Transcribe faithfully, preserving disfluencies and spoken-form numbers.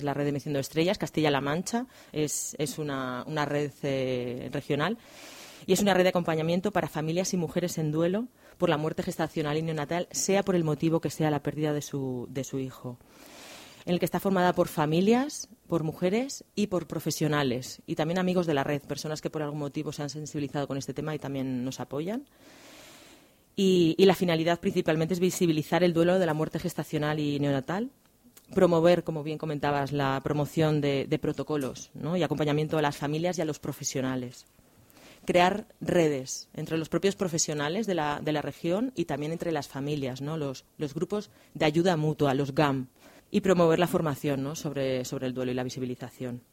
La red de Meciendo Estrellas, Castilla-La Mancha, es, es una, una red eh, regional y es una red de acompañamiento para familias y mujeres en duelo por la muerte gestacional y neonatal, sea por el motivo que sea la pérdida de su, de su hijo, en el que está formada por familias, por mujeres y por profesionales y también amigos de la red, personas que por algún motivo se han sensibilizado con este tema y también nos apoyan. Y, y la finalidad principalmente es visibilizar el duelo de la muerte gestacional y neonatal, promover, como bien comentabas, la promoción de, de protocolos, ¿no? Y acompañamiento a las familias y a los profesionales. Crear redes entre los propios profesionales de la, de la región y también entre las familias, ¿no? Los, los grupos de ayuda mutua, los G A M, y promover la formación, ¿no? sobre, sobre el duelo y la visibilización.